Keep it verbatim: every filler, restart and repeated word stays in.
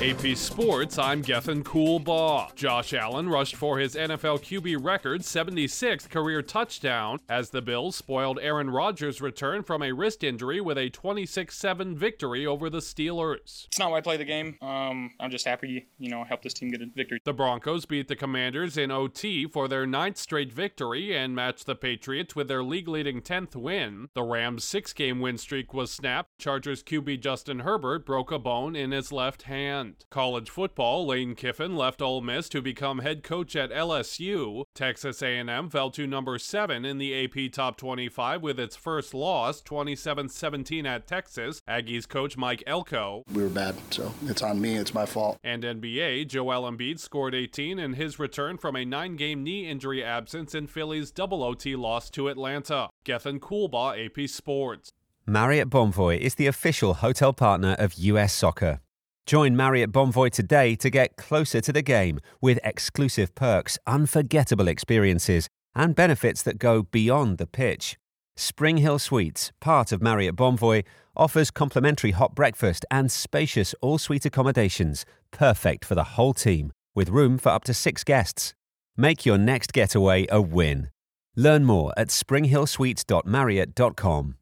A P Sports, I'm Gethin Coolbaugh. Josh Allen rushed for his N F L Q B record seventy-sixth career touchdown as the Bills spoiled Aaron Rodgers' return from a wrist injury with a twenty-six seven victory over the Steelers. It's not why I play the game. Um, I'm just happy, you know, help this team get a victory. The Broncos beat the Commanders in O T for their ninth straight victory and matched the Patriots with their league-leading tenth win. The Rams' six-game win streak was snapped. Chargers Q B Justin Herbert broke a bone in his left hand. College football, Lane Kiffin left Ole Miss to become head coach at L S U. Texas A and M fell to number seven in the A P Top twenty-five with its first loss, twenty-seven seventeen at Texas. Aggies coach Mike Elko. We were bad, so it's on me. It's my fault. And N B A, Joel Embiid scored eighteen in his return from a nine-game knee injury absence in Philly's double O T loss to Atlanta. Gethin Coolbaugh, A P Sports. Marriott Bonvoy is the official hotel partner of U S Soccer. Join Marriott Bonvoy today to get closer to the game with exclusive perks, unforgettable experiences, and benefits that go beyond the pitch. Spring Hill Suites, part of Marriott Bonvoy, offers complimentary hot breakfast and spacious all-suite accommodations, perfect for the whole team, with room for up to six guests. Make your next getaway a win. Learn more at spring hill suites dot marriott dot com.